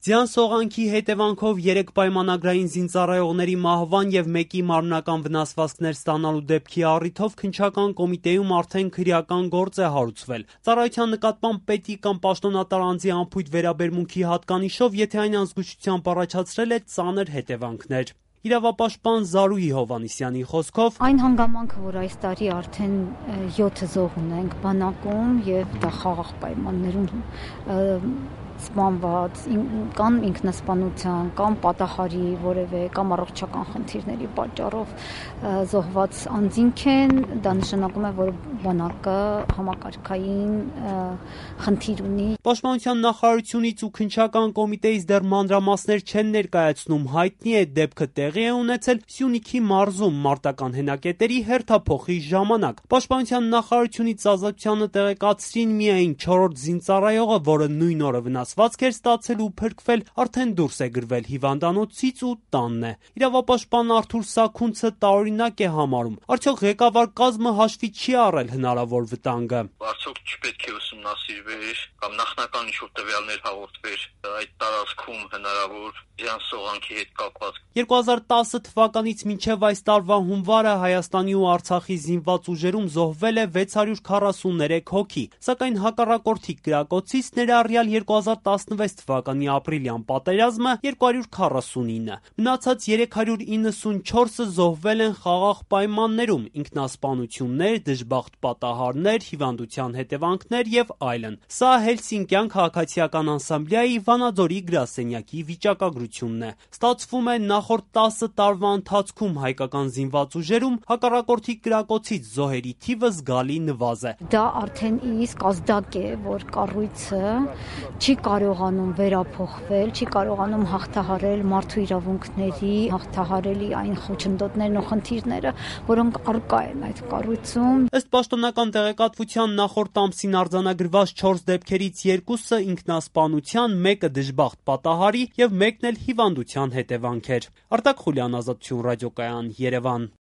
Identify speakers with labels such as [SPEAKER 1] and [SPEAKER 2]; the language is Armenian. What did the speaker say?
[SPEAKER 1] Ձյան սողանքի հետևանքով 3 պայմանագրային զինծառայողների մահվան եւ 1-ի մարմնական վնասվածքներ ստանալու դեպքի առիթով քննչական կոմիտեում արդեն քրեական գործ է հարուցվել։ Ծառայության նկատմամբ պետի կամ պաշտոնատար անձի անփույթ վերաբերմունքի հատկանիշով, եթե այն անզգուշությամբ առաջացրել է ծանր հետևանքներ։ Իրավապաշտպան Զարուհի Հովհաննիսյանի խոսքով
[SPEAKER 2] այն հանգամանքը, որ այս տարի արդեն 7 զոհ ունենք բանակում եւ դա խաղաղ պայմաններում սպանված կամ ինքնասպանության կամ պատահարի որևէ կամ առողջական խնդիրների պատճառով զոհված անձինք են, դա նշանակում է, որ բանակը համակարգային խնդիր ունի։
[SPEAKER 1] Պաշտպանության նախարարությունից ու քննչական կոմիտեից դեռ մանրամասներ չեն ներկայացնում, հայտնի է դեպքը տեղի է ունեցել Սյունիքի մարզում մարտական հենակետերի հերթափոխի ժամանակ։ Պաշտպանության նախարարությունից ազատությանը տեղեկացրին միայն 4-րդ զինծառայողը, որը նույն օրը վնասվածք էր ստացել ու փրկվել, արդեն դուրս է գրվել հիվանդանոցից ու տանն է։ Իրավապաշտպան Արթուր Սաքունցը տարօրինակ է համարում։ Արդյոք ղեկավար կազմը հաշվի չի առել հնարավոր վտանգը։
[SPEAKER 3] Արդյոք չպետք է ուսումնասիրվեր կամ նախնական ինչ-որ տվյալներ հաղորդվեր այդ տարածքում հնարավոր ձյան սողանքի հետ կապված։
[SPEAKER 1] 2010 թվականից մինչև այս տարվա հունվարը Հայաստանի ու Արցախի զինված ուժերում զոհվել է 643 հոգի, սակայն հակառակորդի կրակոցից ներառյալ 2016 թվականի ապրիլյան պատերազմը 249, մնացած 394-ը զոհվել են խաղաղ պայմաններում, ինքնասպանություններ, դժբախտ պատահարներ, հիվանդության հետևանքներ եւ այլն։ Սա Հելսինկյան քաղաքացիական անսամբլեայի Վանաձորի գրասենյակի վիճակագրությունն է։ Ստացվում է նախորդ 10 տարվա ընթացքում հայկական զինված ուժերում հակառակորդի կրակոցից զոհերի թիվը զգալի նվազ է։
[SPEAKER 2] Դա արդեն իսկ ազդակ է, որ կառույցը չի կարողանում վերափոխվել, չի կարողանում հաղթահարել մարդու իրավունքների, հաղթահարելի այն խոչընդոտներն ու խնդիրները, որոնք առկա են այդ կառույցում։
[SPEAKER 1] Ըստ պաշտոնական տեղեկատվության նախորդ ամսին արձանագրված 4 դեպքերից 2-ը ինքնասպանության, 1-ը դժբախտ պատահարի եւ 1-ն էլ հիվանդության հետևանք էր։ Արտակ Խուլյան, Ազատություն ռադիոկայան, Երևան։